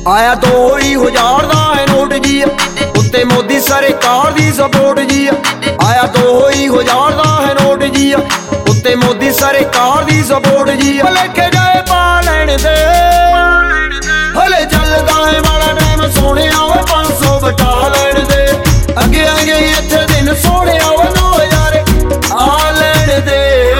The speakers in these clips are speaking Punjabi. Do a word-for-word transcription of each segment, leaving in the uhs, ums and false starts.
ਆਇਆ ਦੋ ਹੀ ਹਜ਼ਾਰ ਦਾ ਹੈ ਨੋਟ ਜੀ, ਉੱਤੇ ਮੋਦੀ ਸਰਕਾਰ ਦੀ ਸਪੋਰਟ ਜੀ। ਆਇਆ ਦੋ ਹੀ ਹਜ਼ਾਰ ਦਾ ਹੈ ਨੋਟ ਜੀ, ਉੱਤੇ ਮੋਦੀ ਸਰਕਾਰ ਦੀ ਸਪੋਰਟ ਜੀ। ਭਲੇਖੇ ਜਾਏ ਪਾ ਲੈਣ ਦੇ, ਹਲੇ ਚੱਲਦਾ ਹੈ ਵਾਲਾ ਟਾਈਮ ਸੋਹਣਿਆ ਵੇ ਪੰਜ ਸੌ ਬਟਾ ਲੈਣ ਦੇ। ਅੱਗੇ ਅੱਗੇ ਇੱਥੇ ਦਿਨ ਸੋਹਣਿਆ ਵੇ ਦੋ ਹਜ਼ਾਰ ਆ ਲੈਣ ਦੇ।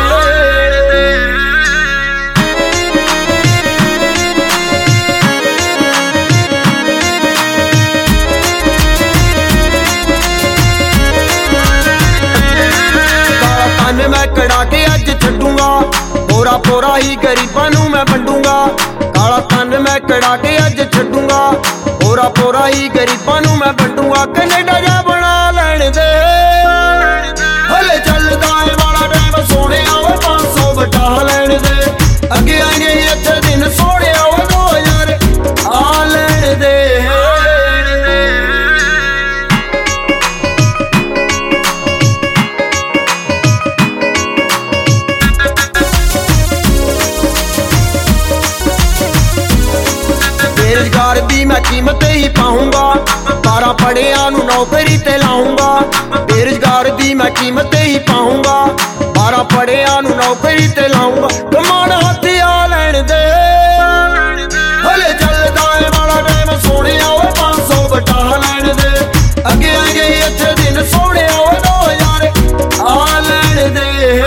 ਮੈਂ ਕੜਾ ਕੇ ਅੱਜ ਛੱਡੂਗਾ, ਪੋਰਾ ਪੋਰਾ ਹੀ ਗਰੀਬਾਂ ਨੂੰ ਮੈਂ ਵੰਡੂਗਾ। ਕਾਲਾ ਧਨ ਮੈਂ ਕੜਾ ਕੇ ਅੱਜ ਛੱਡੂਗਾ, ਪੋਰਾ ਪੋਰਾ ਹੀ ਗਰੀਬਾਂ ਨੂੰ ਮੈਂ ਵੰਡੂਗਾ। ਕੈਨੇਡਾ ਜਾ ਬਣਾ ਲੈਣ ਦੇ, ਹਲੇ ਚੱਲਦਾ ਏ ਵਾਲਾ ਟਾਈਮ ਸੋਹਣਿਆ ਵੇ ਪੰਜ ਸੌ ਬਟਾ ਲੈਣ ਦੇ। ਅੱਗੇ ਅੱਗੇ ਇੱਥੇ ਦਿਨ ਸੋਹਣਿਆ ਵੇ ਦੋ ਹਜ਼ਾਰ ਆ ਲੈਣ ਦੇ। ਬੇਰੁਜ਼ਗਾਰ ਦੀ ਮੈਂ ਕੀਮਤ ਹੀ ਪਾਊਂਗਾ, ਬਾਰਾਂ ਪੜ੍ਹਿਆਂ ਨੂੰ ਨੌਕਰੀ ਤੇ ਲਾਊਂਗਾ। ਬੇਰੁਜ਼ਗਾਰ ਦੀ ਮੈਂ ਕੀਮਤ ਹੀ ਪਾਊਂਗਾ, ਬਾਰਾਂ ਪੜ੍ਹਿਆਂ ਨੂੰ ਨੌਕਰੀ ਤੇ ਲਾਊਂਗਾ। ਕਮਾਣ ਹੱਥ ਆ ਲੈਣ ਦੇ, ਹਲੇ ਚੱਲਦਾ ਏ ਵਾਲਾ ਟਾਈਮ ਸੋਹਣਿਆ ਵੇ ਪੰਜ ਸੌ ਬਟਾ ਲੈਣ ਦੇ। ਅੱਗੇ ਅੱਗੇ ਇੱਥੇ ਦਿਨ ਸੋਹਣਿਆ ਵੇ ਦੋ ਹਜ਼ਾਰ ਆ ਲੈਣ ਦੇ।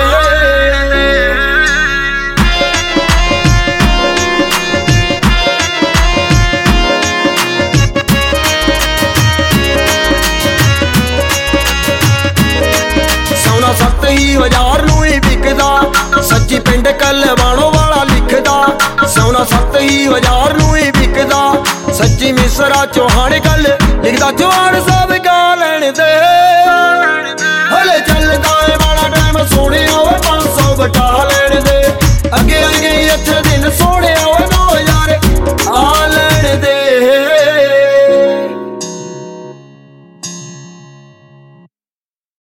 ਸੱਤ ਹੀ ਹਜ਼ਾਰ ਨੂੰ ਹੀ ਵਿਕਦਾ, ਸੱਚੀ ਪਿੰਡ ਕਲਵਾਣੋ ਵਾਲਾ ਲਿਖਦਾ। ਸੋਨਾ ਸੱਤ ਹੀ ਹਜ਼ਾਰ ਨੂੰ ਹੀ ਵਿਕਦਾ, ਸੱਚੀ ਮਿਸਰਾ ਚੌਹਾਨ ਗੱਲ ਲਿਖਦਾ। ਚੌਹਾਨ ਸਾਹਿਬ ਗਾ ਲੈਣ ਦੇ, ਹਲੇ ਚੱਲਦਾ ਏ ਵਾਲਾ ਟਾਈਮ ਸੋਹਣਿਆ ਵੇ ਪੰਜ ਸੌ ਬਟਾ ਲੈਣ ਦੇ।